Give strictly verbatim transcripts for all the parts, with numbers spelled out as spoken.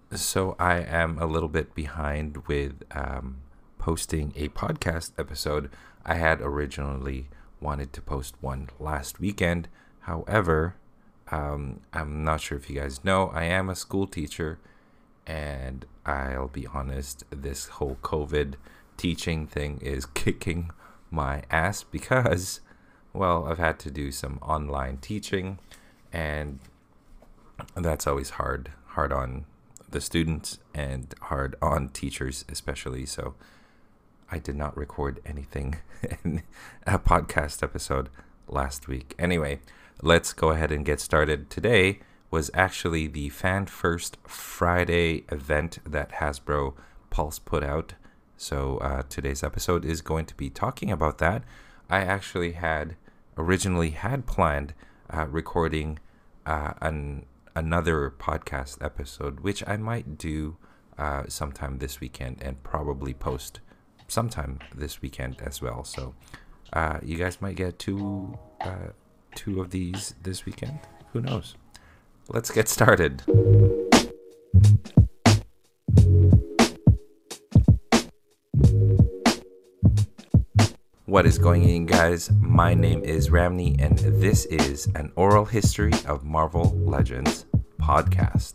So I am a little bit behind with um, posting a podcast episode. I had originally wanted to post one last weekend. However, um, I'm not sure if you guys know, I am a school teacher, and I'll be honest, this whole COVID teaching thing is kicking my ass because, well, I've had to do some online teaching, and that's always hard, hard on the students and hard on teachers, especially. So I did not record anything in a podcast episode last week. Anyway, let's go ahead and get started. Today was actually the Fan First Friday event that Hasbro Pulse put out. So uh, today's episode is going to be talking about that. I actually had originally had planned uh, recording uh, an another podcast episode, which I might do uh, sometime this weekend and probably post sometime this weekend as well. So uh, you guys might get two uh, two of these this weekend. Who knows? Let's get started. What is going on, guys? My name is Ramney, and this is an oral history of Marvel Legends podcast.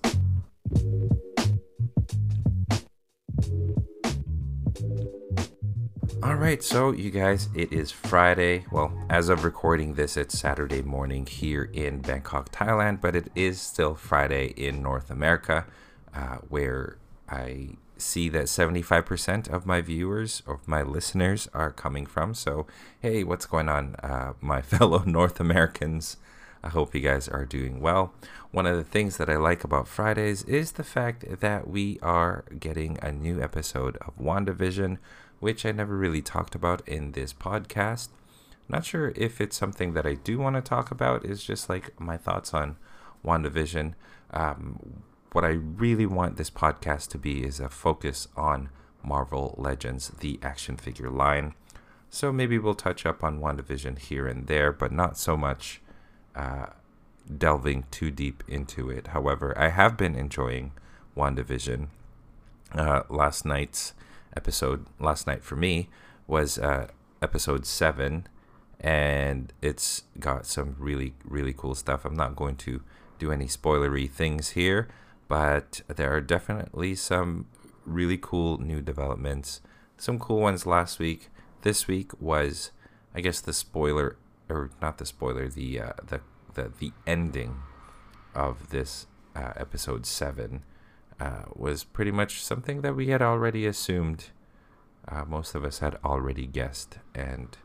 All right, so you guys, it is Friday. Well, as of recording this, it's Saturday morning here in Bangkok, Thailand, but it is still Friday in North America, uh, where I see that seventy-five percent of my viewers, of my listeners, are coming from. So, hey, what's going on, uh, my fellow North Americans? I hope you guys are doing well. One of the things that I like about Fridays is the fact that we are getting a new episode of WandaVision, which I never really talked about in this podcast. Not sure if it's something that I do want to talk about. It's just like my thoughts on WandaVision. Um, what I really want this podcast to be is a focus on Marvel Legends, the action figure line. So maybe we'll touch up on WandaVision here and there, but not so much uh, delving too deep into it. However, I have been enjoying WandaVision. Uh, last night's episode, last night for me, was uh, episode seven, and it's got some really, really cool stuff. I'm not going to do any spoilery things here, but there are definitely some really cool new developments. Some cool ones last week. This week was, I guess, the spoiler, or not the spoiler, the uh, the, the the ending of this uh, episode seven uh, was pretty much something that we had already assumed. Uh, most of us had already guessed, and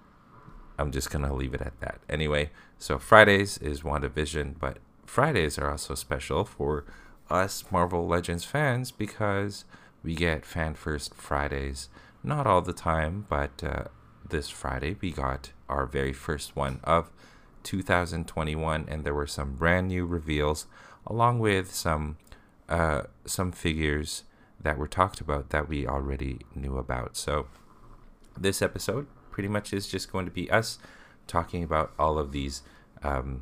I'm just gonna leave it at that. Anyway, so Fridays is WandaVision, but Fridays are also special for us Marvel Legends fans because we get Fan First Fridays. Not all the time, but uh, this Friday we got our very first one of two thousand twenty-one, and there were some brand new reveals along with some uh, some figures that were talked about that we already knew about. So this episode pretty much is just going to be us talking about all of these um,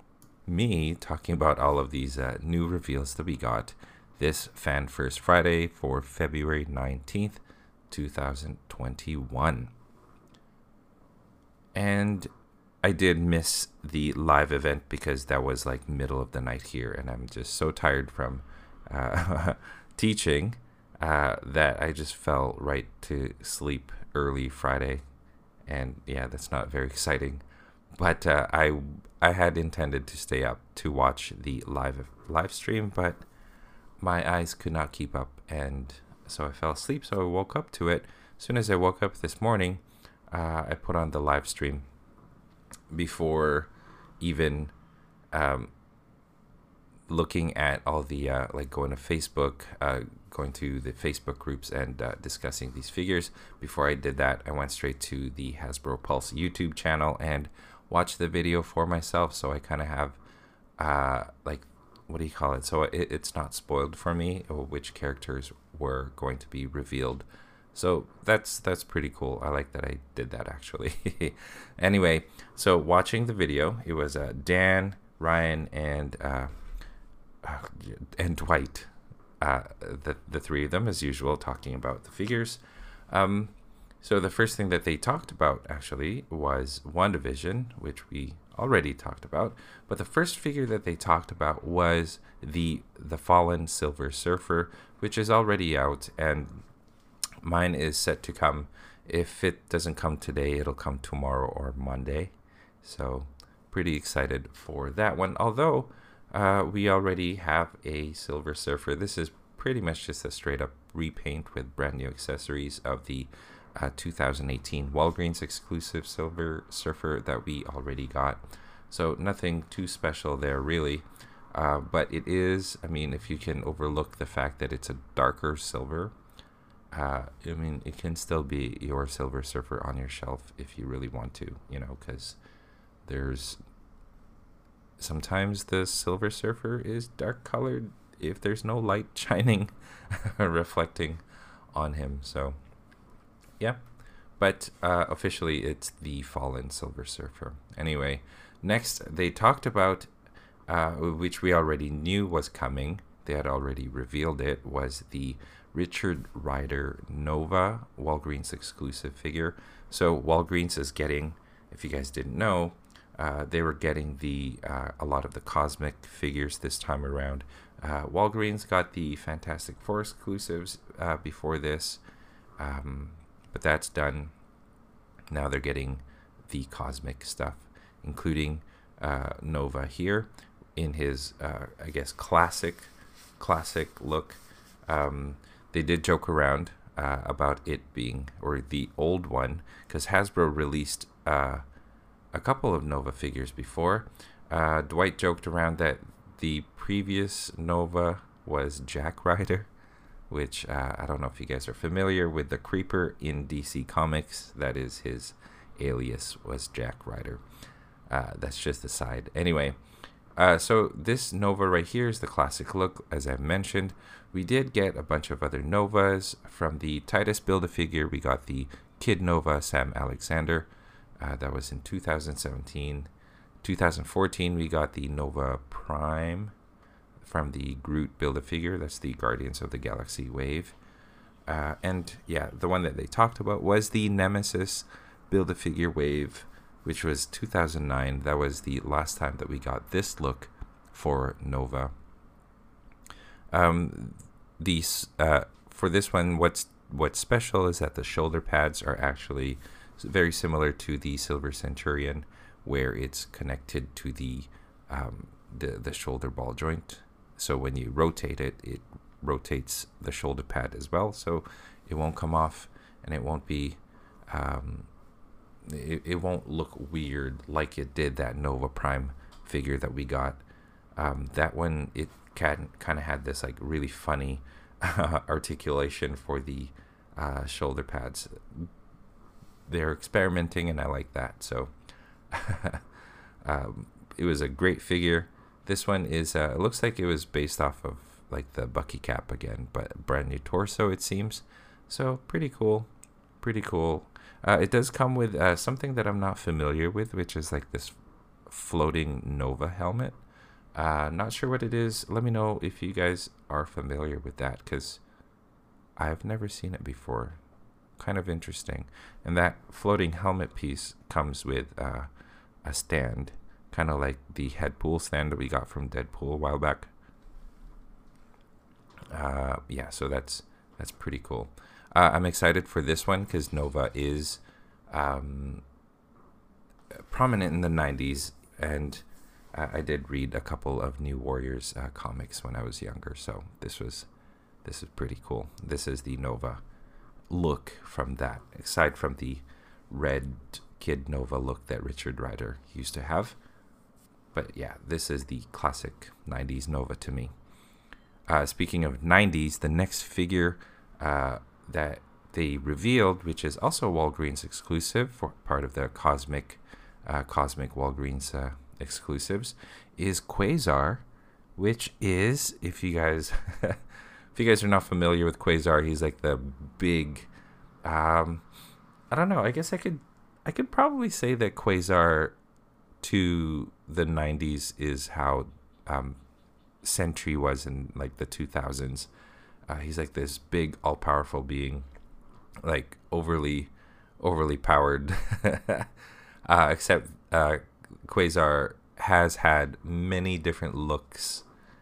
me talking about all of these uh, new reveals that we got this Fan First Friday for February nineteenth, twenty twenty-one. And I did miss the live event because that was like middle of the night here, and I'm just so tired from uh, teaching uh, that I just fell right to sleep early Friday. And yeah, that's not very exciting. But uh, I I had intended to stay up to watch the live live stream, but my eyes could not keep up, and so I fell asleep. So I woke up to it. As soon as I woke up this morning, uh, I put on the live stream before even um, looking at all the uh, like going to Facebook, uh, going to the Facebook groups and uh, discussing these figures. Before I did that, I went straight to the Hasbro Pulse YouTube channel and watch the video for myself, so I kind of have uh like, what do you call it, so it, it's not spoiled for me which characters were going to be revealed. So that's that's pretty cool. I like that I did that, actually. Anyway, so watching the video, it was uh, Dan, Ryan, and uh, and Dwight. uh, the the three of them, as usual, talking about the figures. Um, so the first thing that they talked about actually was WandaVision, which we already talked about. But the first figure that they talked about was the the Fallen Silver Surfer, which is already out, and mine is set to come. If it doesn't come today, it'll come tomorrow or Monday. So pretty excited for that one. Although uh, we already have a Silver Surfer. This is pretty much just a straight up repaint with brand new accessories of the uh, two thousand eighteen Walgreens exclusive Silver Surfer that we already got. So nothing too special there really. Uh, but it is, I mean, if you can overlook the fact that it's a darker silver, uh, I mean, it can still be your Silver Surfer on your shelf if you really want to, you know, because there's sometimes the Silver Surfer is dark colored if there's no light shining, reflecting on him. So, yeah. But uh, officially, it's the Fallen Silver Surfer. Anyway, next, they talked about, uh, which we already knew was coming, they had already revealed it, was the Richard Rider Nova Walgreens exclusive figure. So Walgreens is getting, if you guys didn't know, uh, they were getting the uh, a lot of the cosmic figures this time around. Uh, Walgreens got the Fantastic Four exclusives uh, before this, um, but that's done. Now they're getting the cosmic stuff, including uh, Nova here in his, uh, I guess, classic, classic look. Um, they did joke around uh, about it being, or the old one, because Hasbro released uh, a couple of Nova figures before. Uh, Dwight joked around that the previous Nova was Jack Rider, which uh, I don't know if you guys are familiar with the Creeper in D C Comics. That is his alias, was Jack Rider. Uh, that's just a side. Anyway, uh, so this Nova right here is the classic look, as I've mentioned. We did get a bunch of other Novas. From the Titus Build-A-Figure, we got the Kid Nova Sam Alexander. Uh, that was in two thousand seventeen. two thousand fourteen, we got the Nova Prime from the Groot Build-A-Figure. That's the Guardians of the Galaxy wave. Uh, and yeah, the one that they talked about was the Nemesis Build-A-Figure wave, which was two thousand nine. That was the last time that we got this look for Nova. Um, these uh, for this one, what's what's special is that the shoulder pads are actually very similar to the Silver Centurion, where it's connected to the um, the the shoulder ball joint. So when you rotate it, it rotates the shoulder pad as well, so it won't come off, and it won't be um, it, it won't look weird like it did that Nova Prime figure that we got. Um, that one, it can kind of had this like really funny uh, articulation for the uh, shoulder pads. They're experimenting, and I like that. So um, it was a great figure. This one is, uh, it looks like it was based off of like the Bucky cap again, but brand new torso, it seems. So pretty cool, pretty cool. Uh, it does come with uh, something that I'm not familiar with, which is like this floating Nova helmet. Uh, not sure what it is. Let me know if you guys are familiar with that, because I've never seen it before. Kind of interesting. And that floating helmet piece comes with uh, a stand, kind of like the Headpool stand that we got from Deadpool a while back. Uh, yeah, so that's that's pretty cool. Uh, I'm excited for this one because Nova is um, prominent in the nineties, and uh, I did read a couple of New Warriors uh, comics when I was younger, so this was this is pretty cool. This is the Nova look from that, aside from the red Kid Nova look that Richard Rider used to have. But yeah, this is the classic nineties Nova to me. Uh, speaking of nineties, the next figure uh, that they revealed, which is also Walgreens exclusive, for part of the Cosmic uh, Cosmic Walgreens uh, exclusives, is Quasar, which is, if you guys if you guys are not familiar with Quasar, he's like the big um, I don't know, I guess I could I could probably say that Quasar to the nineties is how um, Sentry was in like the two thousands. Uh, he's like this big, all-powerful being, like overly, overly powered. uh, except uh, Quasar has had many different looks,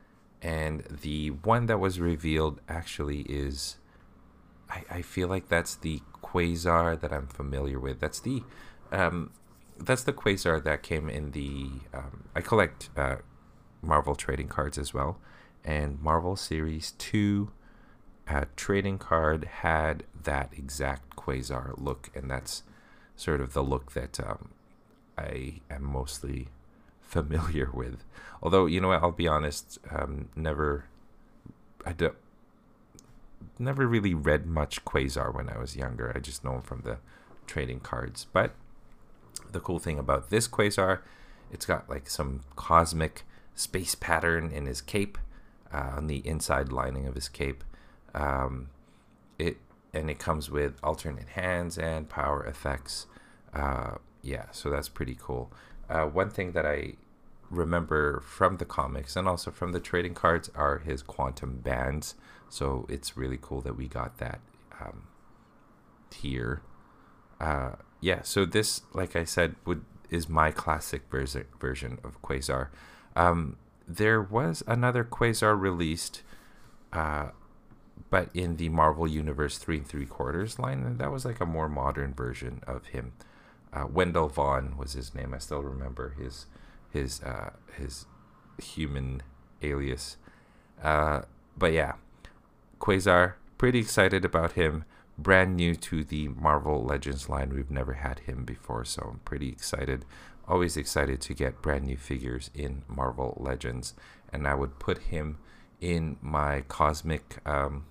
and the one that was revealed actually is, I, I feel like that's the Quasar that I'm familiar with. That's the, um, that's the Quasar that came in the. Um, I collect uh, Marvel trading cards as well, and Marvel Series Two uh, trading card had that exact Quasar look, and that's sort of the look that um, I am mostly familiar with. Although, you know what, I'll be honest, um, never, I don't, never really read much Quasar when I was younger. I just know him from the trading cards. But the cool thing about this Quasar, it's got like some cosmic space pattern in his cape, uh, on the inside lining of his cape. Um, it and it comes with alternate hands and power effects. Uh, yeah, so that's pretty cool. Uh, one thing that I remember from the comics and also from the trading cards are his quantum bands. So it's really cool that we got that um, here. Uh, yeah, so this, like I said, would is my classic vers- version of Quasar. Um, there was another Quasar released, uh, but in the Marvel Universe three and three quarters line, and that was like a more modern version of him. Uh, Wendell Vaughn was his name. I still remember his his uh, his human alias. Uh, but yeah, Quasar, pretty excited about him. Brand new to the Marvel Legends line. We've never had him before, so I'm pretty excited. Always excited to get brand new figures in Marvel Legends. And I would put him in my cosmic um,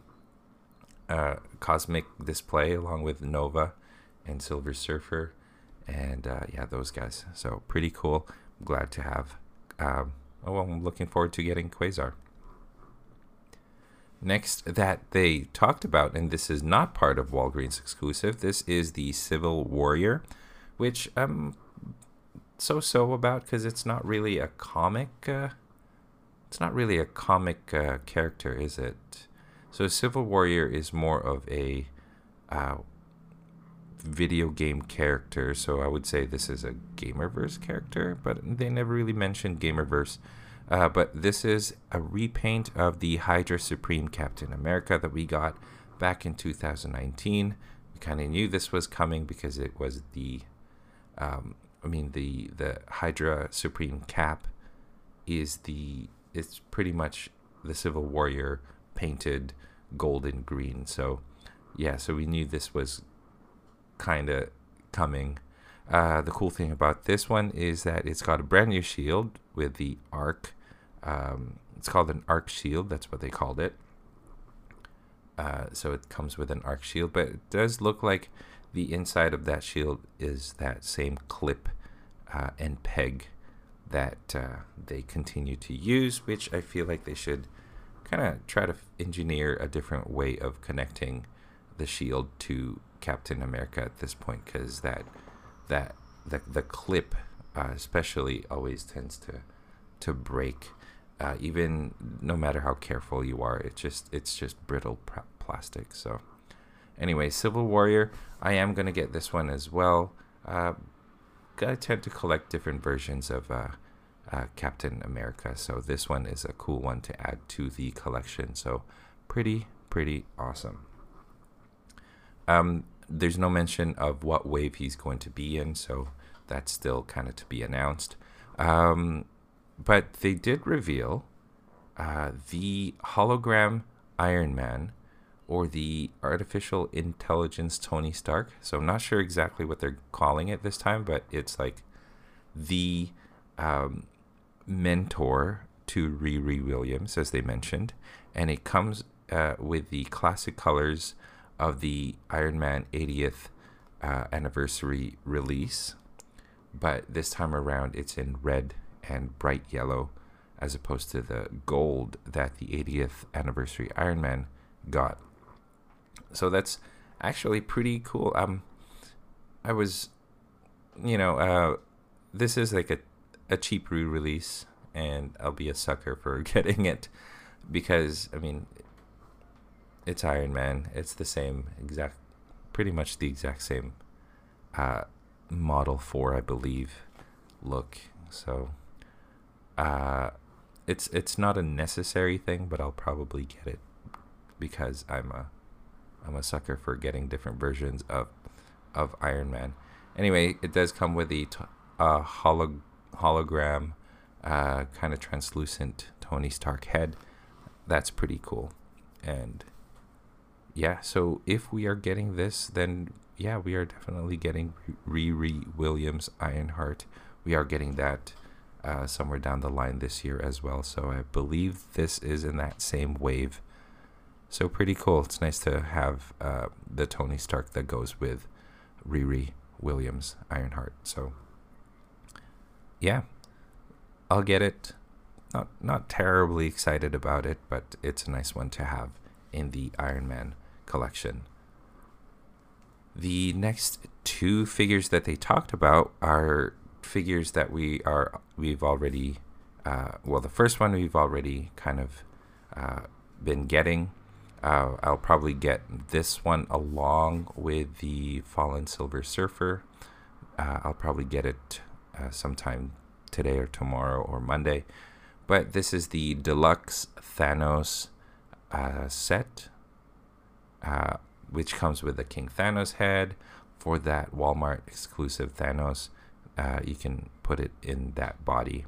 uh, cosmic display along with Nova and Silver Surfer. And uh, yeah, those guys. So pretty cool. I'm glad to have. Um, oh, well, I'm looking forward to getting Quasar. Next that they talked about, and this is not part of Walgreens exclusive, this is the Civil Warrior, which I'm so-so about because it's not really a comic. Uh, it's not really a comic uh, character, is it? So Civil Warrior is more of a uh, video game character, so I would say this is a Gamerverse character, but they never really mentioned Gamerverse. Uh, but this is a repaint of the Hydra Supreme Captain America that we got back in two thousand nineteen. We kind of knew this was coming because it was the, um, I mean, the the Hydra Supreme Cap is the, it's pretty much the Civil Warrior painted gold and green. So yeah, so we knew this was kind of coming. Uh, the cool thing about this one is that it's got a brand new shield with the arc. Um, it's called an arc shield. That's what they called it. Uh, so it comes with an arc shield, but it does look like the inside of that shield is that same clip uh, and peg that uh, they continue to use, which I feel like they should kind of try to engineer a different way of connecting the shield to Captain America at this point, because that that the the clip uh, especially always tends to to break, uh, even no matter how careful you are. It just it's just brittle pr- plastic. So anyway, Civil Warrior, I am gonna get this one as well. Uh, I tend to collect different versions of uh, uh, Captain America, so this one is a cool one to add to the collection. So pretty pretty awesome. Um, there's no mention of what wave he's going to be in, so that's still kind of to be announced. Um, but they did reveal uh, the hologram Iron Man, or the artificial intelligence Tony Stark. So I'm not sure exactly what they're calling it this time, but it's like the um, mentor to Riri Williams, as they mentioned. And it comes uh, with the classic colors of the Iron Man eightieth uh, anniversary release, but this time around it's in red and bright yellow, as opposed to the gold that the eightieth anniversary Iron Man got. So that's actually pretty cool. Um, I was, you know, uh, this is like a a cheap re-release, and I'll be a sucker for getting it because, I mean, it's Iron Man. It's the same exact, pretty much the exact same uh, Model four, I believe, look. So uh, it's it's not a necessary thing, but I'll probably get it because I'm a I'm a sucker for getting different versions of of Iron Man. Anyway, it does come with a t- uh, holo- hologram, uh, kind of translucent Tony Stark head. That's pretty cool. And yeah, so if we are getting this, then yeah, we are definitely getting Riri Williams Ironheart. We are getting that uh, somewhere down the line this year as well. So I believe this is in that same wave. So pretty cool. It's nice to have uh, the Tony Stark that goes with Riri Williams Ironheart. So yeah, I'll get it. Not not terribly excited about it, but it's a nice one to have in the Iron Man collection. The next two figures that they talked about are figures that we are we've already uh, well, the first one we've already kind of uh, been getting. Uh, I'll probably get this one along with the Fallen Silver Surfer. Uh, I'll probably get it uh, sometime today or tomorrow or Monday. But this is the Deluxe Thanos uh, set, uh, which comes with the King Thanos head. For that Walmart exclusive Thanos, uh, you can put it in that body.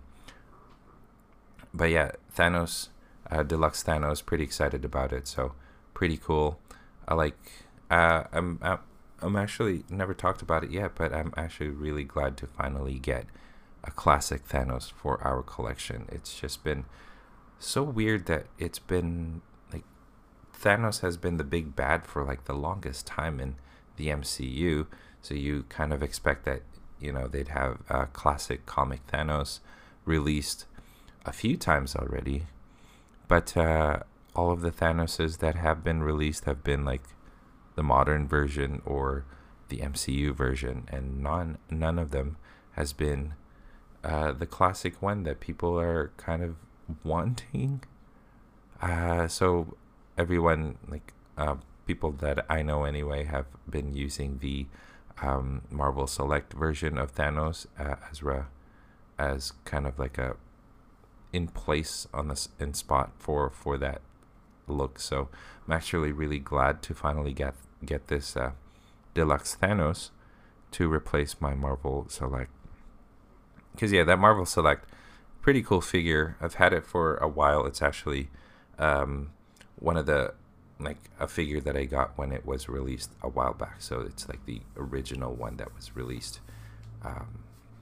But yeah, Thanos, uh, Deluxe Thanos, pretty excited about it. So pretty cool. I like. Uh, I'm. I'm actually never talked about it yet, but I'm actually really glad to finally get a classic Thanos for our collection. It's just been so weird that it's been like Thanos has been the big bad for like the longest time in the M C U. So you kind of expect that, you know, they'd have a classic comic Thanos released a few times already. But uh, all of the Thanoses that have been released have been like the modern version or the M C U version, and none none of them has been uh, the classic one that people are kind of wanting. Uh, so everyone, like uh, people that I know anyway, have been using the um, Marvel Select version of Thanos uh, as ra- as kind of like a in place on this in spot for for that look. So I'm actually really glad to finally get get this uh, Deluxe Thanos to replace my Marvel Select. Because yeah, that Marvel Select, pretty cool figure. I've had it for a while. It's actually um, one of the like a figure that I got when it was released a while back. So it's like the original one that was released, um,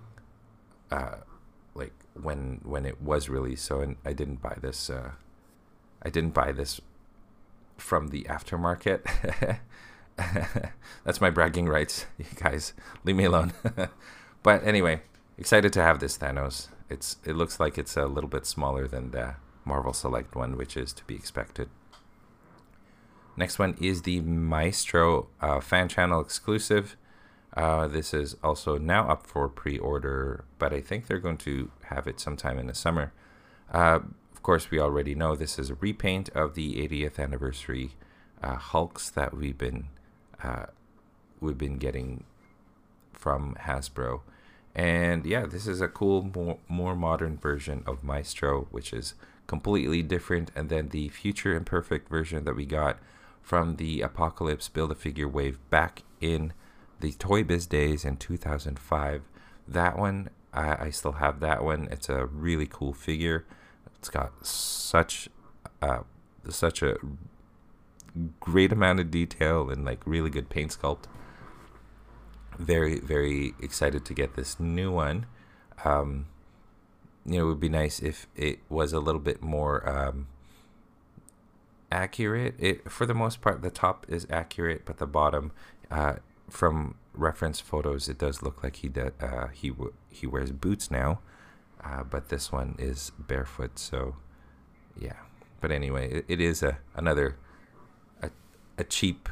uh, like when when it was released. So and I didn't buy this. Uh, I didn't buy this from the aftermarket. That's my bragging rights, you guys. Leave me alone. But anyway, excited to have this Thanos. It's it looks like it's a little bit smaller than the Marvel Select one, which is to be expected. Next one is the Maestro uh, fan channel exclusive. Uh, this is also now up for pre-order, but I think they're going to have it sometime in the summer. Uh, of course, we already know this is a repaint of the eightieth anniversary uh, Hulks that we've been uh, we've been getting from Hasbro. And yeah, this is a cool, more, more modern version of Maestro, which is completely different. And then the Future Imperfect version that we got from the Apocalypse Build-A-Figure wave back in the Toy Biz days in two thousand five. That one, I, I still have that one. It's a really cool figure. It's got such uh, such a great amount of detail and like really good paint sculpt. Very, very excited to get this new one. Um, you know, it would be nice if it was a little bit more um, accurate. It, for the most part, the top is accurate, but the bottom, uh, from reference photos, it does look like he de- uh, he w- he wears boots now. Uh, but this one is barefoot, so yeah. But anyway, it, it is a another a, a cheap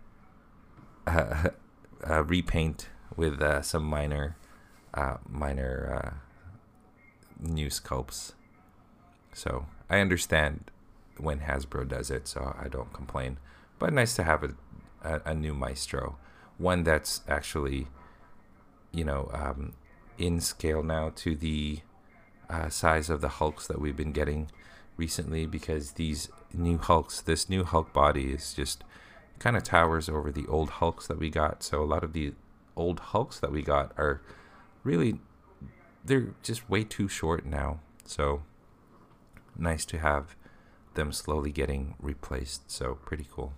uh, uh, repaint with uh, some minor uh, minor uh, new sculpts. So I understand when Hasbro does it, so I don't complain. But nice to have a, a, a new Maestro, one that's actually, you know, um, in scale now to the uh, size of the Hulks that we've been getting recently, because these new Hulks, this new Hulk body is just kind of towers over the old Hulks that we got. So a lot of the old Hulks that we got are really, they're just way too short now. So nice to have them slowly getting replaced. So pretty cool.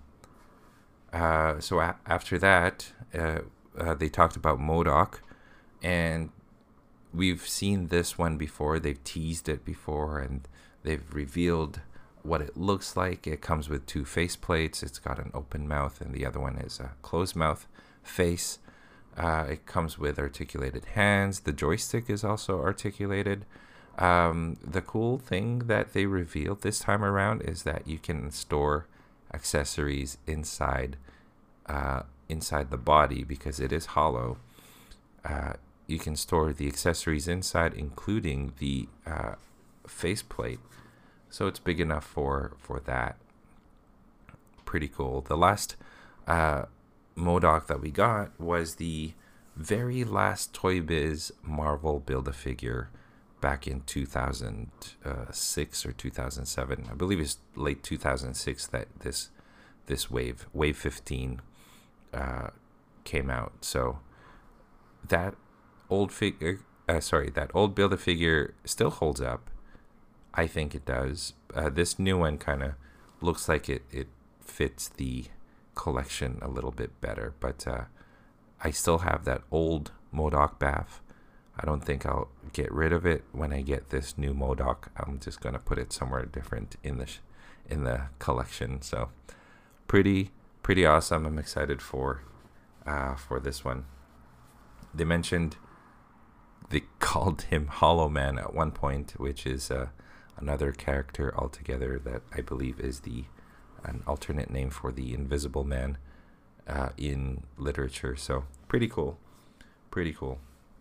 Uh, so a- after that, uh, uh, they talked about MODOK, and we've seen this one before. They've teased it before, and they've revealed what it looks like. It comes with two face plates. It's got an open mouth, and the other one is a closed mouth face. Uh, it comes with articulated hands. The joystick is also articulated. Um, the cool thing that they revealed this time around is that you can store accessories inside uh, inside the body, because it is hollow. Uh, you can store the accessories inside, including the uh, faceplate. So it's big enough for, for that. Pretty cool. The last uh, MODOK that we got was the very last Toy Biz Marvel Build-A-Figure back in two thousand six or two thousand seven. I believe it's late two thousand six that this this wave, Wave fifteen, uh, came out. So that old figure, uh, sorry, that old Build-A-Figure still holds up. I think it does. Uh, this new one kind of looks like it, it fits the collection a little bit better, but uh, I still have that old MODOK B A F. I don't think I'll get rid of it when I get this new MODOK. I'm just gonna put it somewhere different in the sh- in the collection. So pretty pretty awesome. I'm excited for uh, for this one. They mentioned they called him Hollow Man at one point, which is uh, another character altogether that I believe is the an alternate name for the Invisible Man uh, in literature. So pretty cool, pretty cool.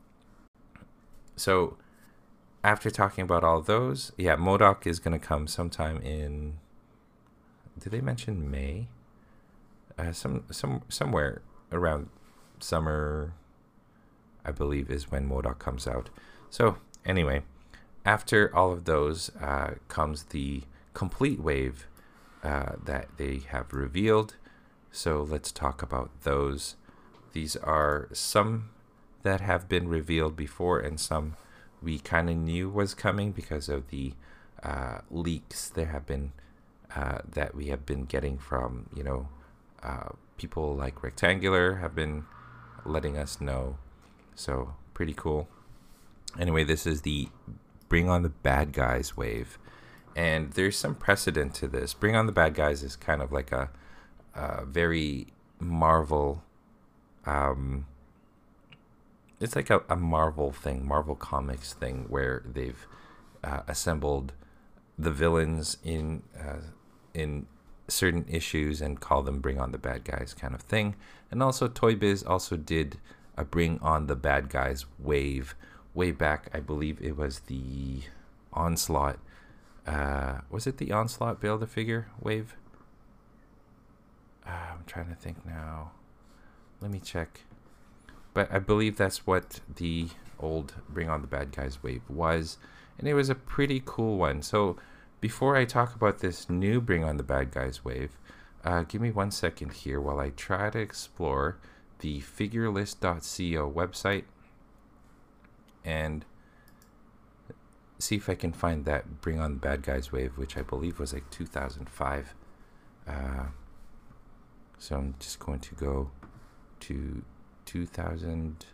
So after talking about all those, yeah, MODOK is going to come sometime in, did they mention May? Uh, some some somewhere around summer, I believe, is when MODOK comes out. So anyway, after all of those uh, comes the complete wave uh, that they have revealed. So let's talk about those. These are some that have been revealed before, and some we kind of knew was coming because of the uh, leaks there have been uh, that we have been getting from, you know, uh, people like Rectangular have been letting us know. So pretty cool. Anyway, this is the Bring on the Bad Guys wave, and there's some precedent to this. Bring on the Bad Guys is kind of like a, a very Marvel um it's like a, a Marvel thing, Marvel Comics thing, where they've uh, assembled the villains in uh, in certain issues and call them Bring on the Bad Guys kind of thing. And also Toy Biz also did a Bring on the Bad Guys wave way back. I believe it was the Onslaught. Uh, was it the Onslaught Build-A-Figure wave? Uh, I'm trying to think now. Let me check. But I believe that's what the old Bring on the Bad Guys wave was. And it was a pretty cool one. So before I talk about this new Bring on the Bad Guys wave, uh, give me one second here while I try to explore the figurelist dot co website and see if I can find that Bring on the Bad Guys wave, which I believe was like two thousand five. Uh, so I'm just going to go to two thousand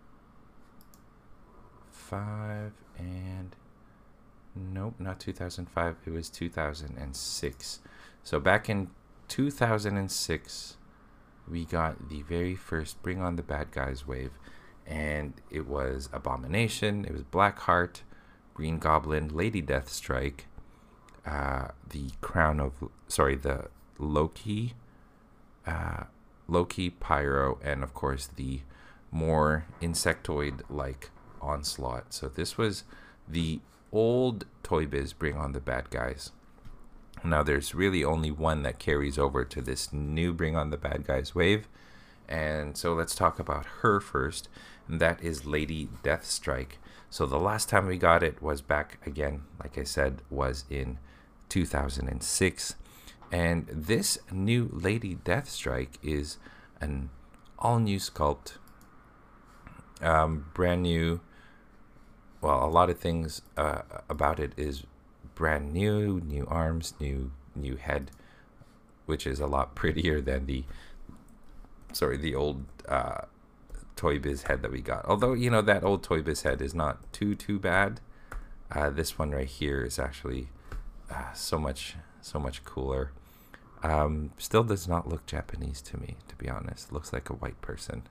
five, and nope, not two thousand five, it was two thousand six. So back in two thousand six we got the very first Bring on the Bad Guys wave, and it was Abomination, it was Blackheart, Green Goblin, Lady Deathstrike, uh, the Crown of, sorry, the Loki, uh, Loki, Pyro, and of course the more insectoid-like Onslaught. So this was the old Toy Biz Bring on the Bad Guys. Now, there's really only one that carries over to this new Bring on the Bad Guys wave. And so let's talk about her first, and that is Lady Deathstrike. So the last time we got it was back again, like I said, was in two thousand six. And this new Lady Deathstrike is an all new sculpt, um, brand new. Well, a lot of things uh, about it is brand new, new arms, new new head, which is a lot prettier than the sorry the old uh, Toy Biz head that we got. Although, you know, that old Toy Biz head is not too too bad. Uh, this one right here is actually uh, so much so much cooler. Um, still does not look Japanese to me, to be honest. Looks like a white person.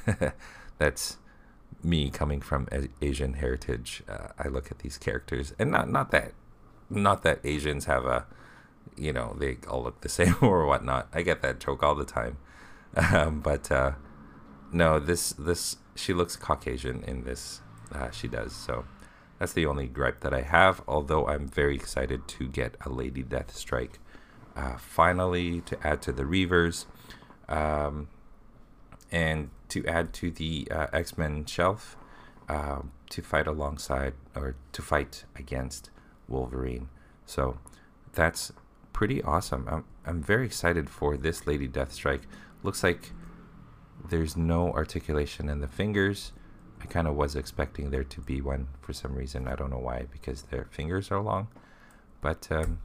That's me coming from a- Asian heritage. Uh, I look at these characters, and not not that not that Asians have a, you know, they all look the same or whatnot. I get that joke all the time. Um, but uh, no, this this she looks Caucasian in this. Uh, she does. So that's the only gripe that I have. Although I'm very excited to get a Lady Deathstrike. Uh, finally, to add to the Reavers, um, and to add to the uh, X-Men shelf, uh, to fight alongside or to fight against Wolverine. So that's pretty awesome. I'm I'm very excited for this Lady Deathstrike. Looks like there's no articulation in the fingers. I kind of was expecting there to be one for some reason. I don't know why, because their fingers are long. But um,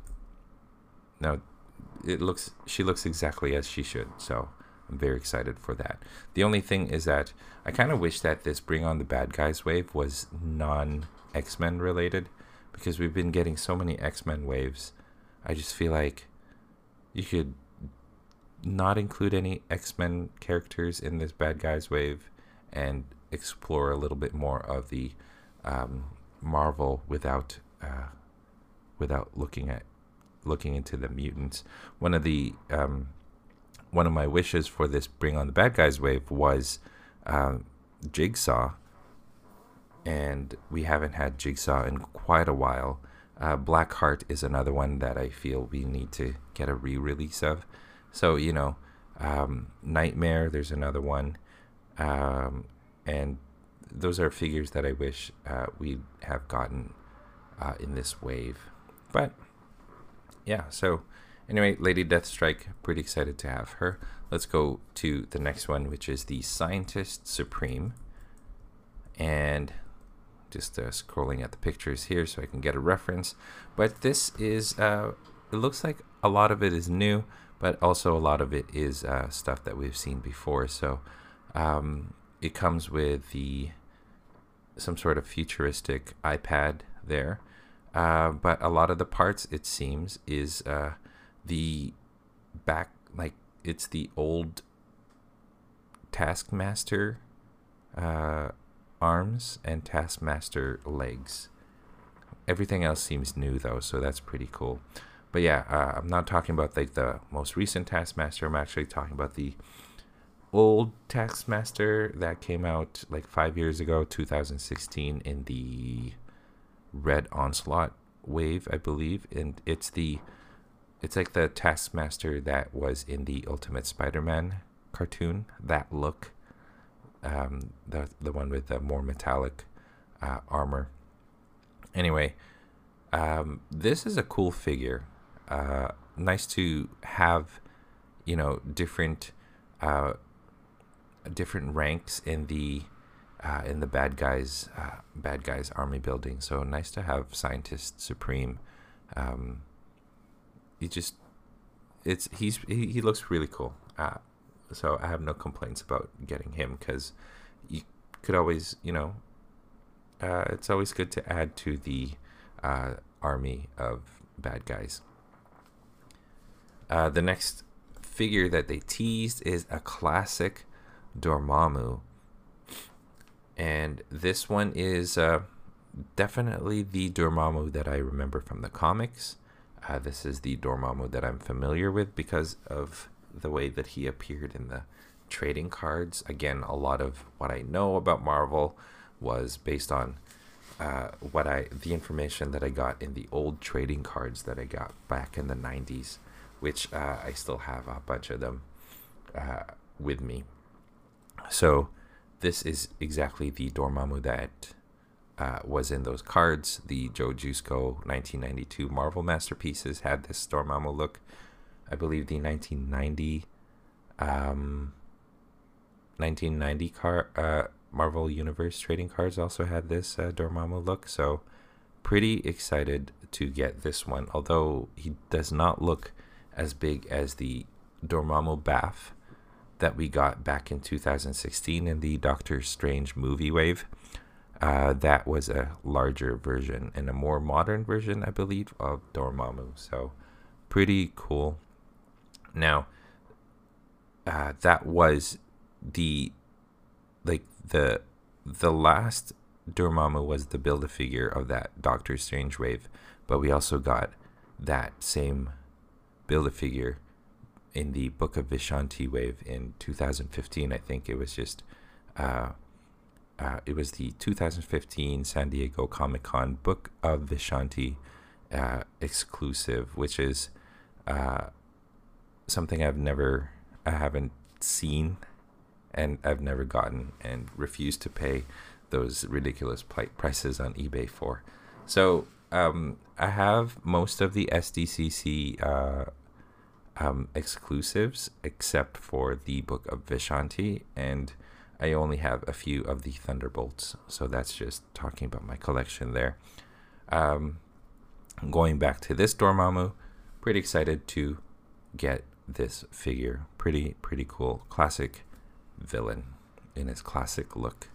no. It looks she looks exactly as she should, so I'm very excited for that. The only thing is that I kind of wish that this Bring on the Bad Guys wave was non X-Men related, because we've been getting so many X-Men waves. I just feel like you could not include any X-Men characters in this Bad Guys wave and explore a little bit more of the um, Marvel without uh, without looking at looking into the mutants. One of the um, one of my wishes for this Bring on the Bad Guys wave was uh, Jigsaw, and we haven't had Jigsaw in quite a while. Uh, Blackheart is another one that I feel we need to get a re-release of. So, you know, um, Nightmare, there's another one, um, and those are figures that I wish uh, we'd have gotten uh, in this wave. But yeah, so anyway, Lady Deathstrike, pretty excited to have her. Let's go to the next one, which is the Scientist Supreme. And just uh, scrolling at the pictures here so I can get a reference. But this is, uh, it looks like a lot of it is new, but also a lot of it is uh, stuff that we've seen before. So um, it comes with the some sort of futuristic iPad there. Uh, but a lot of the parts, it seems, is uh, the back, like it's the old Taskmaster uh, arms and Taskmaster legs. Everything else seems new though, so that's pretty cool. But yeah, uh, I'm not talking about like the most recent Taskmaster. I'm actually talking about the old Taskmaster that came out like five years ago, two thousand sixteen, in the Red Onslaught wave, I believe. And it's the it's like the Taskmaster that was in the Ultimate Spider-Man cartoon. That look, um, the the one with the more metallic uh, armor. Anyway, um, this is a cool figure. Uh, nice to have, you know, different uh, different ranks in the uh, in the bad guys uh, bad guys army building. So nice to have Scientist Supreme. Um, he just it's he's he, he looks really cool. Uh, so I have no complaints about getting him, because you could always, you know, uh, it's always good to add to the uh, army of bad guys. Uh, the next figure that they teased is a classic Dormammu. And this one is uh, definitely the Dormammu that I remember from the comics. Uh, this is the Dormammu that I'm familiar with because of the way that he appeared in the trading cards. Again, a lot of what I know about Marvel was based on uh, what I the information that I got in the old trading cards that I got back in the nineties, which uh, I still have a bunch of them uh, with me. So this is exactly the Dormammu that uh, was in those cards. The Joe Jusko nineteen ninety-two Marvel Masterpieces had this Dormammu look. I believe the nineteen ninety um, nineteen ninety car uh, Marvel Universe trading cards also had this uh, Dormammu look. So pretty excited to get this one, although he does not look as big as the Dormammu Bath that we got back in two thousand sixteen in the Doctor Strange movie wave. Uh, that was a larger version and a more modern version, I believe, of Dormammu. So pretty cool. Now, uh, that was the like the the last Dormammu was the Build-A-Figure of that Doctor Strange wave, but we also got that same Build-A-Figure in the Book of Vishanti wave in two thousand fifteen. I think it was just uh, uh, it was the two thousand fifteen San Diego Comic-Con Book of Vishanti uh, exclusive, which is uh, something I've never I haven't seen and I've never gotten and refused to pay those ridiculous prices on eBay for. So um, I have most of the S D C C uh, um, exclusives except for the Book of Vishanti, and I only have a few of the Thunderbolts. So that's just talking about my collection there. Um, going back to this Dormammu, pretty excited to get this figure. Pretty, pretty cool. Classic villain in his classic look.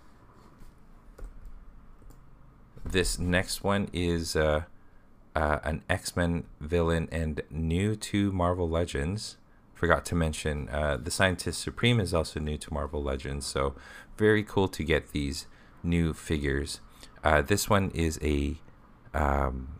This next one is uh, uh, an X-Men villain and new to Marvel Legends. Forgot to mention uh, the Scientist Supreme is also new to Marvel Legends, so very cool to get these new figures. Uh, this one is a um,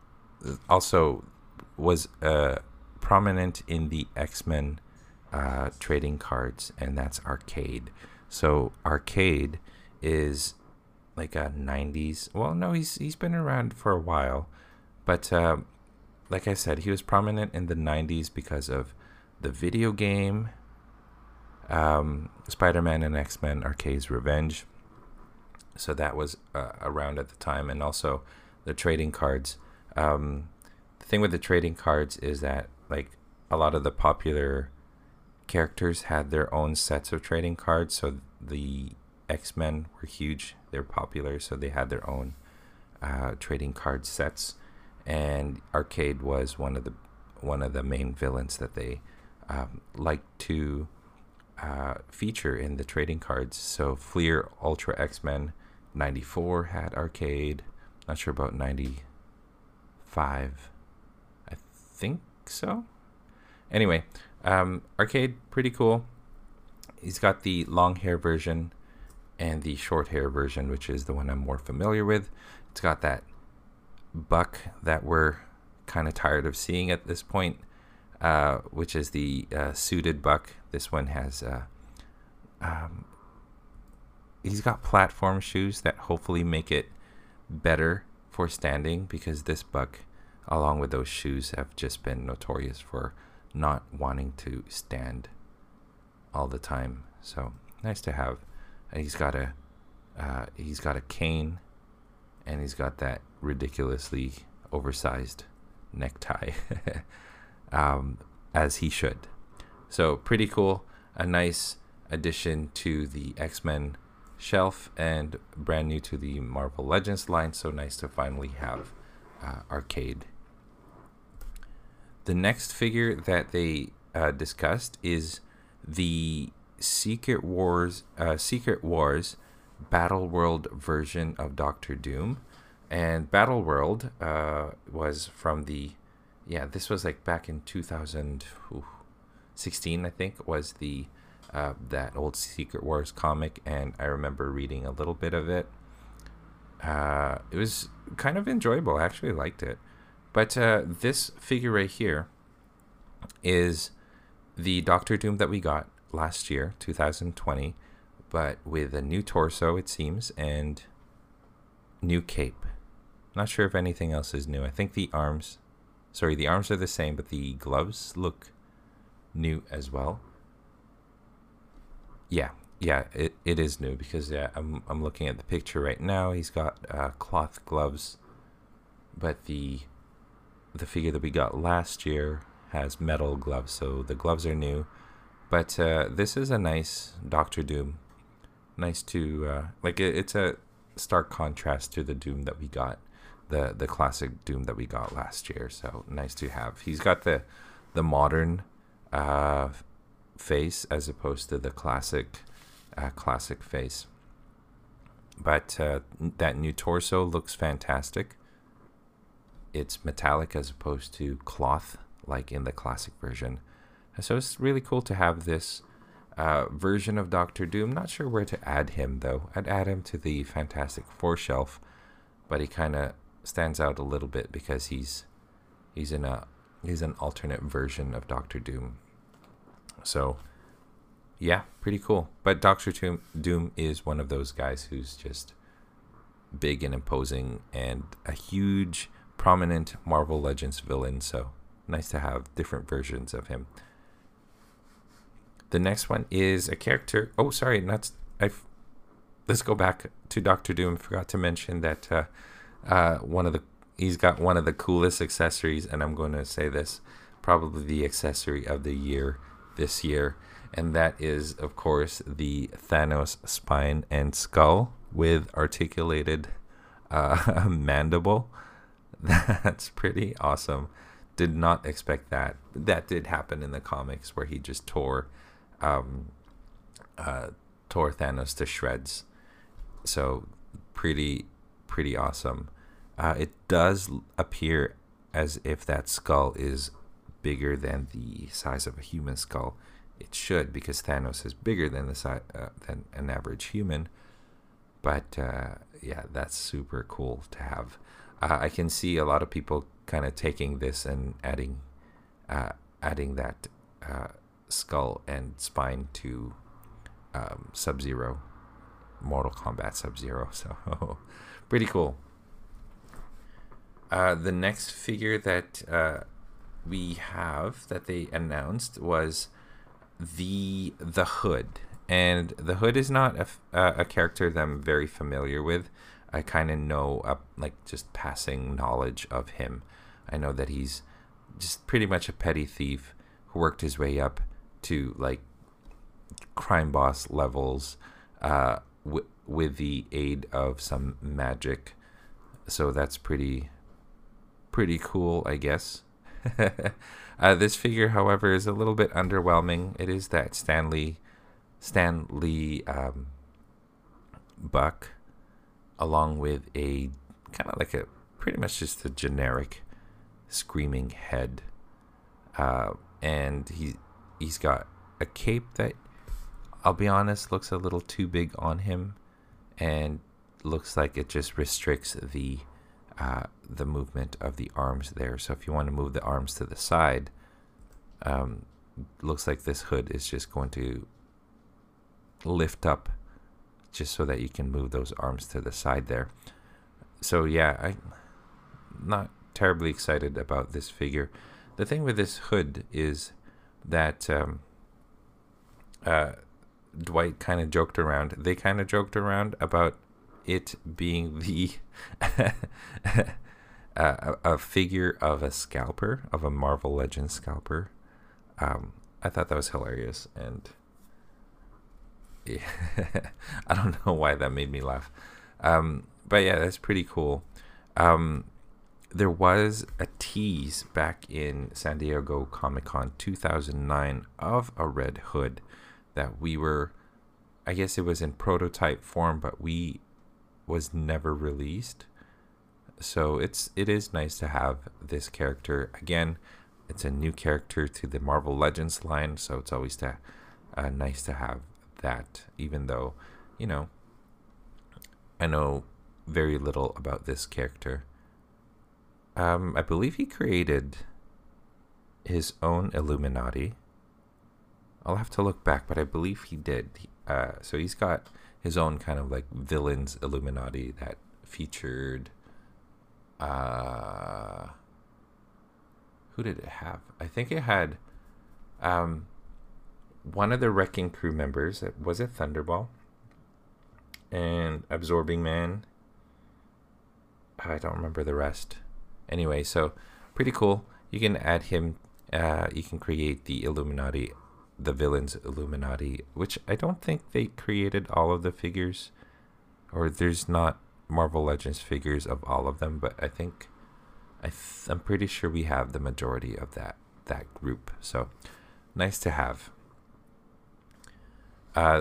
also was uh, prominent in the X-Men uh, trading cards, and that's Arcade. So Arcade is like a nineties. Well, no, he's he's been around for a while, but uh, like I said, he was prominent in the nineties because of the video game, um, Spider-Man and X-Men: Arcade's Revenge. So that was uh, around at the time, and also the trading cards. Um, the thing with the trading cards is that like a lot of the popular characters had their own sets of trading cards. So the X-Men were huge, they're popular, so they had their own uh, trading card sets, and Arcade was one of the one of the main villains that they um, liked to uh, feature in the trading cards. So Fleer Ultra X-Men ninety-four had Arcade. Not sure about ninety-five. I think so. Anyway, um, Arcade, pretty cool. He's got the long hair version and the short hair version, which is the one I'm more familiar with. It's got that buck that we're kind of tired of seeing at this point, uh, which is the uh, suited buck. This one has, uh, um, he's got platform shoes that hopefully make it better for standing, because this buck, along with those shoes, have just been notorious for not wanting to stand all the time. So nice to have. And he's got a uh, he's got a cane, and he's got that ridiculously oversized necktie, um, as he should. So pretty cool. A nice addition to the X-Men shelf and brand new to the Marvel Legends line. So nice to finally have uh, Arcade. The next figure that they uh, discussed is the Secret Wars, uh, Secret Wars Battle World version of Doctor Doom. And Battle World uh, was from the, yeah, this was like back in two thousand sixteen, I think, was the uh, that old Secret Wars comic, and I remember reading a little bit of it. Uh, it was kind of enjoyable. I actually liked it. But uh, this figure right here is the Doctor Doom that we got last year, two thousand twenty, but with a new torso, it seems, and new cape. Not sure if anything else is new. I think the arms, sorry, the arms are the same, but the gloves look new as well. Yeah, yeah, it, it is new because yeah, I'm I'm looking at the picture right now. He's got uh, cloth gloves, but the the figure that we got last year has metal gloves, so the gloves are new. But uh, this is a nice Doctor Doom. Nice to uh, like it, it's a stark contrast to the Doom that we got, the the classic Doom that we got last year. So nice to have. He's got the the modern uh, face as opposed to the classic uh, classic face. But uh, that new torso looks fantastic. It's metallic as opposed to cloth like in the classic version. So it's really cool to have this uh, version of Doctor Doom. Not sure where to add him though. I'd add him to the Fantastic Four shelf, but he kind of stands out a little bit because he's he's in a he's an alternate version of Doctor Doom. So yeah, pretty cool. But Doctor Doom, Doom is one of those guys who's just big and imposing and a huge prominent Marvel Legends villain. So nice to have different versions of him. The next one is a character. Oh, sorry, not. I. Let's go back to Doctor Doom. Forgot to mention that uh, uh, one of the he's got one of the coolest accessories, and I'm going to say this, probably the accessory of the year this year, and that is, of course, the Thanos spine and skull with articulated uh, mandible. That's pretty awesome. Did not expect that. That did happen in the comics where he just tore. Um, uh, tore Thanos to shreds. So pretty, pretty awesome. Uh, it does appear as if that skull is bigger than the size of a human skull. It should, because Thanos is bigger than the si- uh, than an average human. But uh, yeah, that's super cool to have. Uh, I can see a lot of people kind of taking this and adding, uh, adding that. Uh, skull and spine to um, Sub-Zero, Mortal Kombat Sub-Zero. So pretty cool. Uh, the next figure that uh, we have that they announced was the the Hood, and the Hood is not a, uh, a character that I'm very familiar with. I kind of know uh, like just passing knowledge of him. I know that he's just pretty much a petty thief who worked his way up to like crime boss levels uh, w- with the aid of some magic. So that's pretty pretty cool, I guess. uh, this figure, however, is a little bit underwhelming. It is that Stanley Stanley um, buck, along with a kind of like a pretty much just a generic screaming head, uh, and he. He's got a cape that, I'll be honest, looks a little too big on him, and looks like it just restricts the uh, the movement of the arms there. So if you want to move the arms to the side, um, looks like this hood is just going to lift up just so that you can move those arms to the side there. So yeah, I'm not terribly excited about this figure. The thing with this hood is that um, uh, Dwight kind of joked around. They kind of joked around about it being the uh, a figure of a scalper, of a Marvel Legends scalper. Um, I thought that was hilarious, and yeah, I don't know why that made me laugh. Um, but yeah, that's pretty cool. Um, There was a tease back in San Diego Comic-Con two thousand nine of a Red Hood that we were, I guess it was in prototype form, but we was never released. So it's it is nice to have this character again. It's a new character to the Marvel Legends line, so it's always to, uh, nice to have that. Even though, you know, I know very little about this character. Um, I believe he created his own Illuminati. I'll have to look back, but I believe he did. Uh, so he's got his own kind of like villains Illuminati that featured. Uh, who did it have? I think it had um, one of the Wrecking Crew members. Was it Thunderball? And Absorbing Man. I don't remember the rest. Anyway, so pretty cool. You can add him. Uh, you can create the Illuminati, the villains Illuminati, which I don't think they created all of the figures, or there's not Marvel Legends figures of all of them, but I think I th- I'm pretty sure we have the majority of that that group. So nice to have. Uh,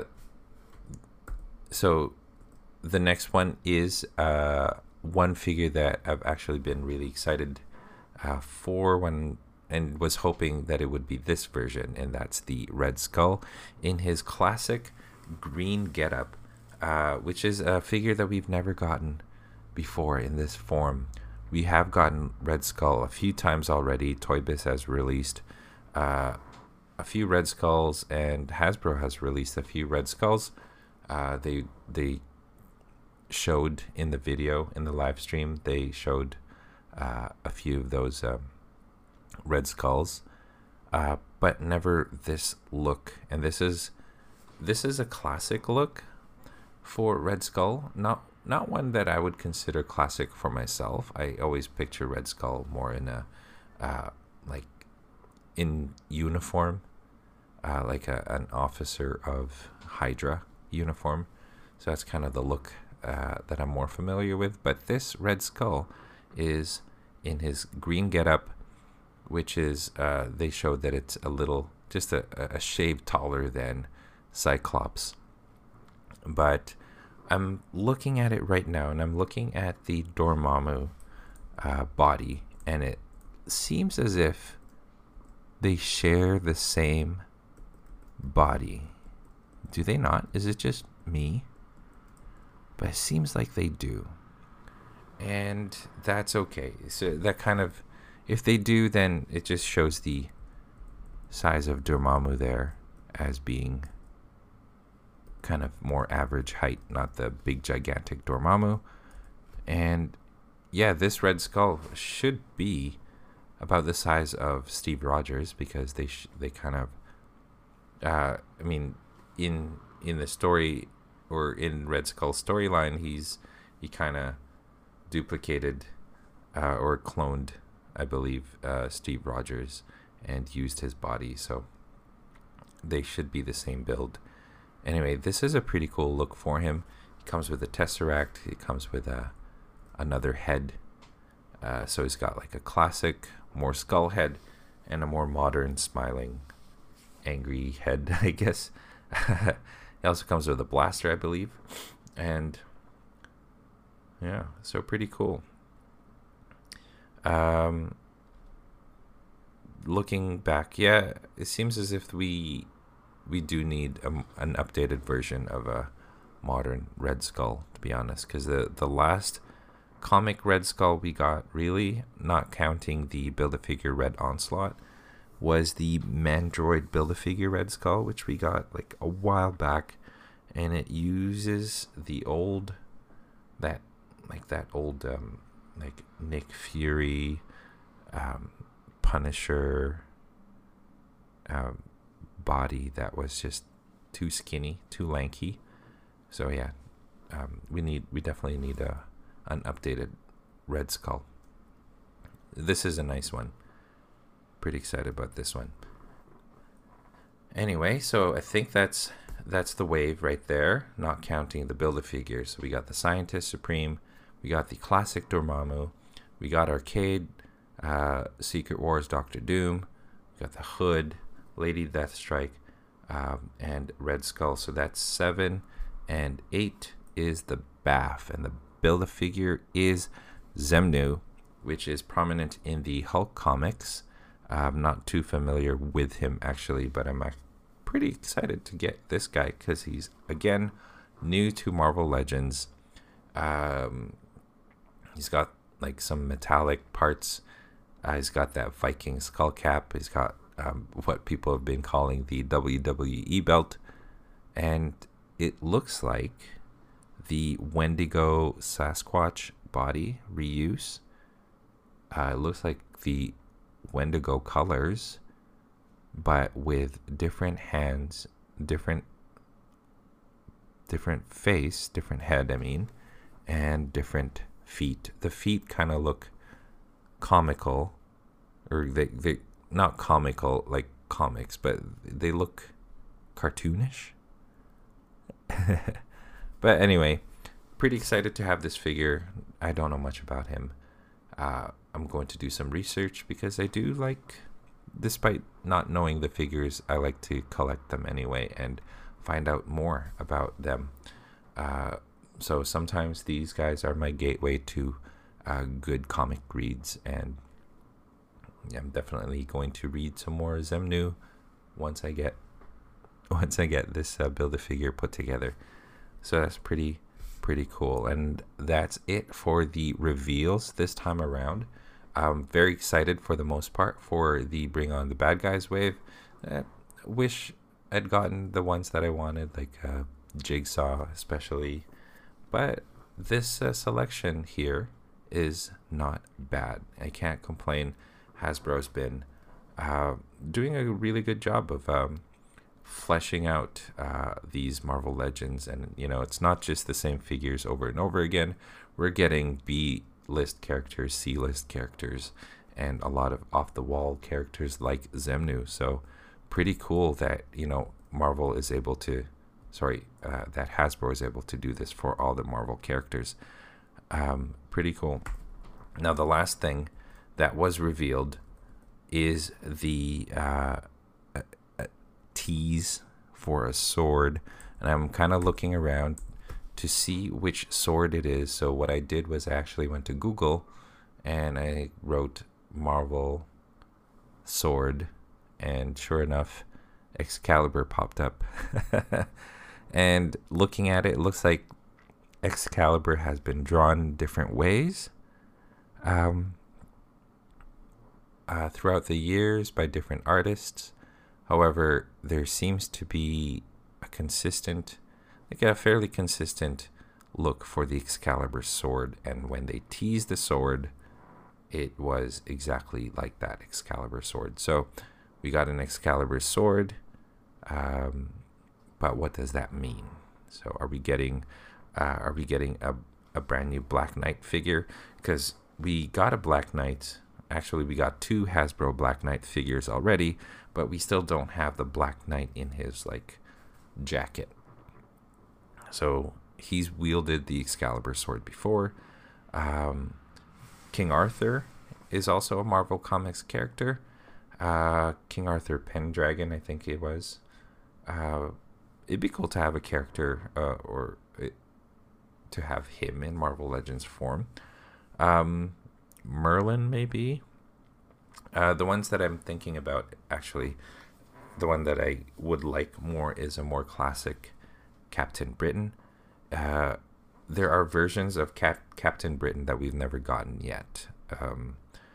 so the next one is uh one figure that I've actually been really excited uh, for when and was hoping that it would be this version, and that's the Red Skull in his classic green getup, uh, which is a figure that we've never gotten before in this form. We have gotten Red Skull a few times already. Toy Biz has released uh, a few Red Skulls, and Hasbro has released a few Red Skulls. Uh, they they showed in the video, in the live stream, they showed uh, a few of those um, Red Skulls, uh, but never this look. And this is this is a classic look for Red Skull. Not not one that I would consider classic for myself. I always picture Red Skull more in a uh, like in uniform, uh, like a, an officer of Hydra uniform. So that's kind of the look uh, that I'm more familiar with. But this Red Skull is in his green getup, which is uh, they showed that it's a little, just a, a shade taller than Cyclops. But I'm looking at it right now, and I'm looking at the Dormammu uh, body, and it seems as if they share the same body. Do they not? Is it just me? But it seems like they do. And that's okay. So that kind of, if they do, then it just shows the size of Dormammu there as being kind of more average height, not the big gigantic Dormammu. And yeah, this Red Skull should be about the size of Steve Rogers, because they sh- they kind of uh, I mean in in the story, or in Red Skull's storyline, he's he kind of duplicated uh, or cloned, I believe, uh, Steve Rogers and used his body, so they should be the same build. Anyway, this is a pretty cool look for him. He comes with a Tesseract. He comes with a another head. Uh, so he's got like a classic, more skull head, and a more modern, smiling, angry head, I guess. He also comes with a blaster, I believe. And yeah, so pretty cool. Um, looking back, yeah, it seems as if we we do need a, an updated version of a modern Red Skull, to be honest, because the the last comic Red Skull we got, really, not counting the Build-A-Figure Red Onslaught, was the Mandroid Build-A-Figure Red Skull, which we got like a while back, and it uses the old, that, like that old, um, like Nick Fury, um, Punisher, um, body that was just too skinny, too lanky. So yeah, um, we need, we definitely need a an updated Red Skull. This is a nice one. Pretty excited about this one. Anyway, so I think that's that's the wave right there, not counting the Build-A-Figures. So we got the Scientist Supreme, we got the classic Dormammu, we got Arcade, uh, Secret Wars Doctor Doom, we got the Hood, Lady Deathstrike, um, and Red Skull. So that's seven, and eight is the B A F, and the Build-A-Figure is Xemnu, which is prominent in the Hulk comics. I'm not too familiar with him, actually, but I'm pretty excited to get this guy because he's, again, new to Marvel Legends. Um, he's got like some metallic parts. Uh, he's got that Viking skull cap. He's got um, what people have been calling the W W E belt. And it looks like the Wendigo Sasquatch body reuse. Uh, it looks like the Wendigo colors, but with different hands, different different face, different head, I mean, and different feet. The feet kind of look comical, or they they not comical like comics, but they look cartoonish. But anyway, pretty excited to have this figure. I don't know much about him. Uh, I'm going to do some research because I do like, despite not knowing the figures, I like to collect them anyway and find out more about them. Uh, so sometimes these guys are my gateway to uh, good comic reads, and I'm definitely going to read some more Zemnu once I get once I get this uh, Build-A-Figure put together. So that's pretty pretty cool, and that's it for the reveals this time around. I'm very excited for the most part for the Bring On the Bad Guys wave. I wish I'd gotten the ones that I wanted, like uh, Jigsaw especially, but this uh, selection here is not bad. I can't complain. Hasbro's been uh, doing a really good job of um, fleshing out uh, these Marvel Legends, and you know, it's not just the same figures over and over again. We're getting B-list characters, C-list characters, and a lot of off-the-wall characters like Zemnu. So pretty cool that, you know, Marvel is able to, sorry, uh, that Hasbro is able to do this for all the Marvel characters. Um, pretty cool. Now, the last thing that was revealed is the uh, a, a tease for a sword, and I'm kind of looking around to see which sword it is. So what I did was I actually went to Google and I wrote Marvel sword, and sure enough, Excalibur popped up. And looking at it, it looks like Excalibur has been drawn different ways um, uh, throughout the years by different artists. However, there seems to be a consistent, like a fairly consistent look for the Excalibur sword. And when they teased the sword, it was exactly like that Excalibur sword. So we got an Excalibur sword. Um, but what does that mean? So are we getting, uh, are we getting a, a brand new Black Knight figure? Because we got a Black Knight. Actually, we got two Hasbro Black Knight figures already, but we still don't have the Black Knight in his like jacket. So he's wielded the Excalibur sword before. Um, King Arthur is also a Marvel Comics character. Uh, King Arthur Pendragon, I think it was. Uh, it'd be cool to have a character, uh, or it, to have him in Marvel Legends form. Um, Merlin, maybe. Uh, the ones that I'm thinking about, actually, the one that I would like more is a more classic Captain Britain. Uh, there are versions of Cap- Captain Britain that we've never gotten yet. Um,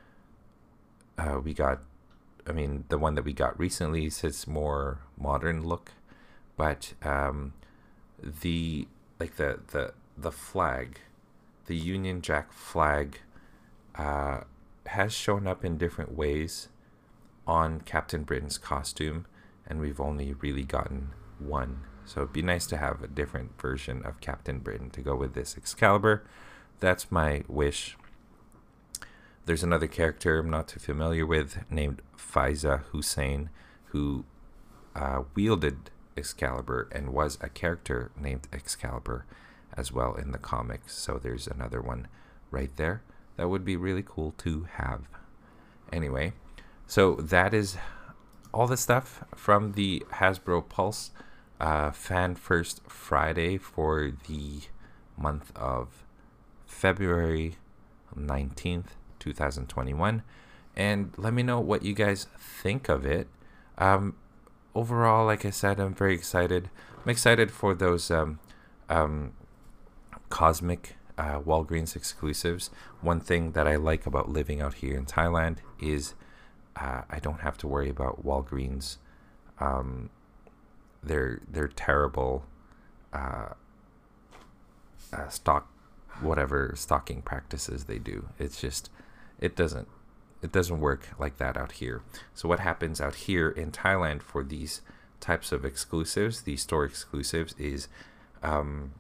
uh, we got, I mean, the one that we got recently is his more modern look, but um, the like the the the flag, the Union Jack flag, uh, has shown up in different ways on Captain Britain's costume, and we've only really gotten one. So it'd be nice to have a different version of Captain Britain to go with this Excalibur. That's my wish. There's another character I'm not too familiar with named Faiza Hussein, who uh, wielded Excalibur and was a character named Excalibur as well in the comics. So there's another one right there. That would be really cool to have. Anyway, so that is all the stuff from the Hasbro Pulse uh, Fan First Friday for the month of February nineteenth, two thousand twenty-one, and let me know what you guys think of it. Um, overall, like I said, I'm very excited. I'm excited for those um, um, cosmic uh, Walgreens exclusives. One thing that I like about living out here in Thailand is uh, I don't have to worry about Walgreens. Um, they're they're terrible. Uh, uh, stock, whatever stocking practices they do. It's just, it doesn't, it doesn't work like that out here. So what happens out here in Thailand for these types of exclusives, these store exclusives, is um,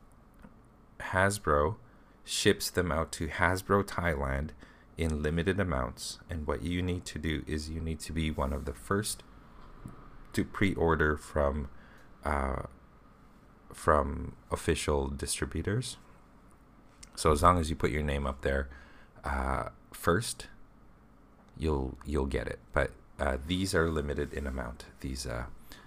Hasbro ships them out to Hasbro Thailand in limited amounts, and what you need to do is you need to be one of the first to pre-order from uh, from official distributors. So as long as you put your name up there uh, first, you'll you'll get it. But uh, these are limited in amount. These uh,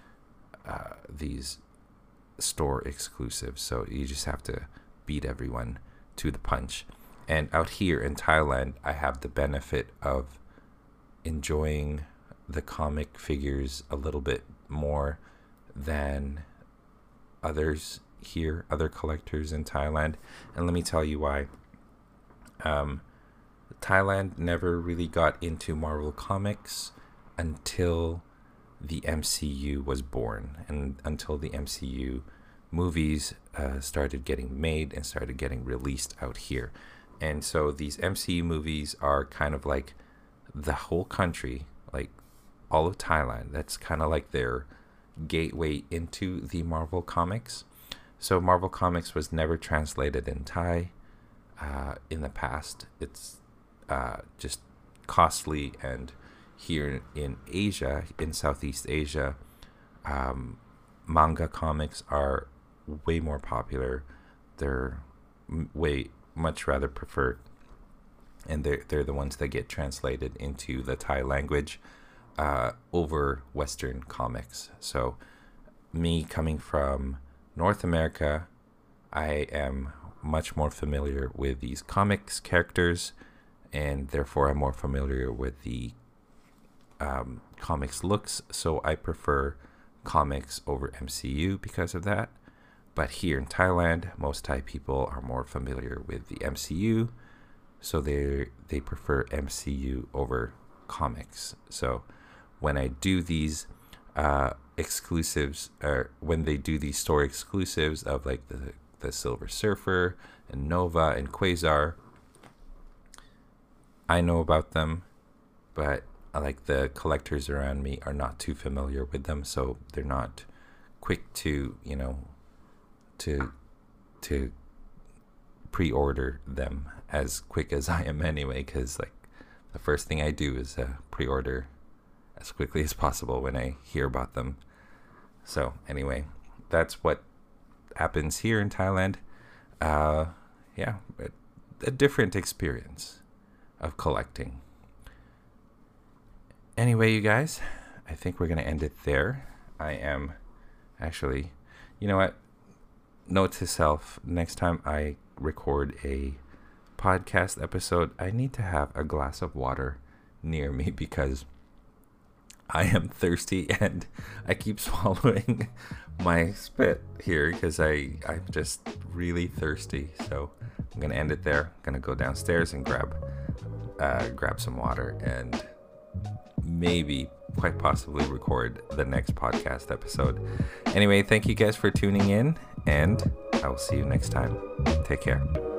uh, these store exclusives. So you just have to beat everyone to the punch. And out here in Thailand, I have the benefit of enjoying the comic figures a little bit more than others here, other collectors in Thailand. And let me tell you why. Um, Thailand never really got into Marvel Comics until the M C U was born, and until the M C U movies uh, started getting made and started getting released out here. And so these M C U movies are kind of like the whole country, like all of Thailand. That's kind of like their gateway into the Marvel Comics. So Marvel Comics was never translated in Thai uh, in the past. It's uh, just costly, and here in Asia, in Southeast Asia, um, manga comics are way more popular. They're m- way much rather preferred, and they're, they're the ones that get translated into the Thai language uh, over Western comics. So me coming from North America, I am much more familiar with these comics characters, and therefore I'm more familiar with the um, comics looks. So I prefer comics over M C U because of that. But here in Thailand, most Thai people are more familiar with the M C U, so they they prefer M C U over comics. So when I do these uh, exclusives, or when they do these store exclusives of like the the Silver Surfer and Nova and Quasar, I know about them, but uh, like the collectors around me are not too familiar with them, so they're not quick to, you know, to to pre-order them as quick as I am anyway, because like the first thing I do is uh, pre-order as quickly as possible when I hear about them. So anyway, that's what happens here in Thailand. Uh, yeah, a, a different experience of collecting. Anyway, you guys, I think we're gonna end it there. I am actually, you know what? Note to self, next time I record a podcast episode, I need to have a glass of water near me because I am thirsty and I keep swallowing my spit here because I, I'm just really thirsty. So I'm going to end it there. I'm going to go downstairs and grab, uh, grab some water and maybe quite possibly record the next podcast episode. Anyway, thank you guys for tuning in, and I will see you next time. Take care.